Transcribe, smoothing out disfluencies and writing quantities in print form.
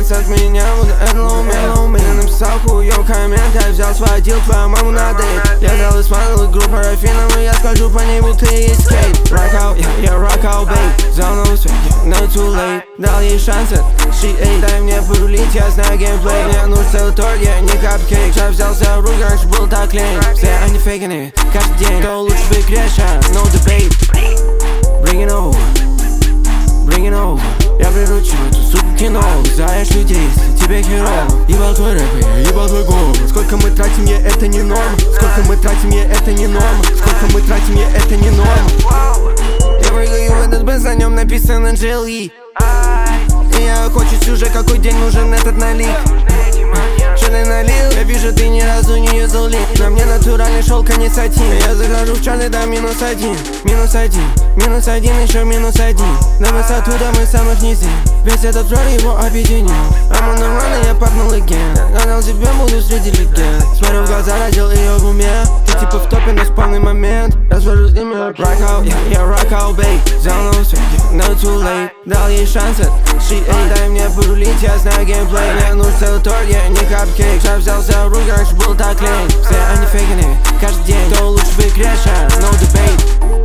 Останься от меня, буду энлоуми. Ты написал хуёв коммент, я взял, сводил твою маму на дейт. Я взял и смотрел игру парафином, и я скажу по ней, будто есть скейт. Rock out, я rock out, babe. Взял новый свет, no too late. Дал ей шанс, she ate. Дай мне порулить, я знаю геймплей. Мне нужен целый торт, я не капкейк. Сейчас взялся в руки, раньше был так лень. Все они фейкины, каждый день. Кто лучше в игре, сейчас, no debate. Bring it over, bring it over. Я приручу эту суку кино. Знаешь людей, если тебе херово. Ебал твой рэп, я ебал твой голос. Сколько мы тратим, я это не норма. Сколько мы тратим, я это не норма. Сколько мы тратим, я это не норма. Я прыгаю в этот бэс, на нем написано GLE. И я хочет уже какой день нужен этот налик. Что ты налил? Я вижу, ты ни разу не юзал лик. На мне натуральный шелк, а не сатин. Я захожу в чарты до -1. -1, еще -1. На высоту до мы самых низин. Весь этот жар его объединил. I'm on the run, и я папнул again. Гадал тебе, буду среди легенд. Смотрю в глаза, родил ее в уме. Ты типа в топе, но в полный момент. Развожу с ними rock out, я rock out, babe. Взял новый свет, no too late. Дал ей шанс, she ate. Дай мне порулить, я знаю геймплей. Мне нужен целый торт, я не капкейк. Сейчас взялся в руки, раньше был так лень. Все они фейкины, каждый день. Кто лучше в игре, сейчас, no debate.